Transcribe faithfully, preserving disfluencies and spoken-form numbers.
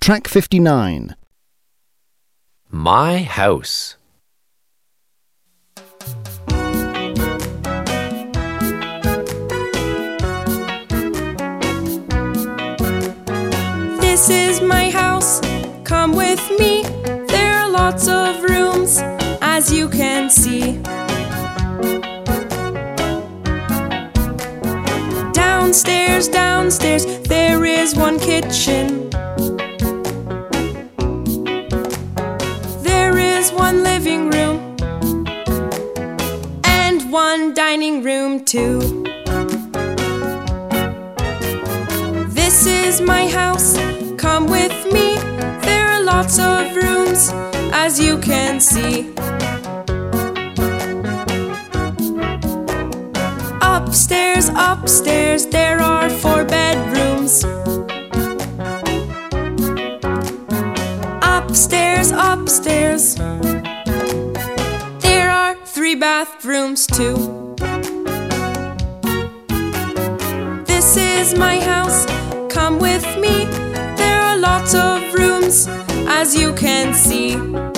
Track fifty-nine. My house. This is my house, come with me. There are lots of rooms, as you can see. Downstairs, downstairs, there is one kitchen. There is one living room, and one dining room too. This is my house, come with me. There are lots of rooms, as you can see. Upstairs, upstairs, there are four bedrooms. Upstairs, upstairs, there are three bathrooms too. This is my house, come with me. There are lots of rooms, as you can see.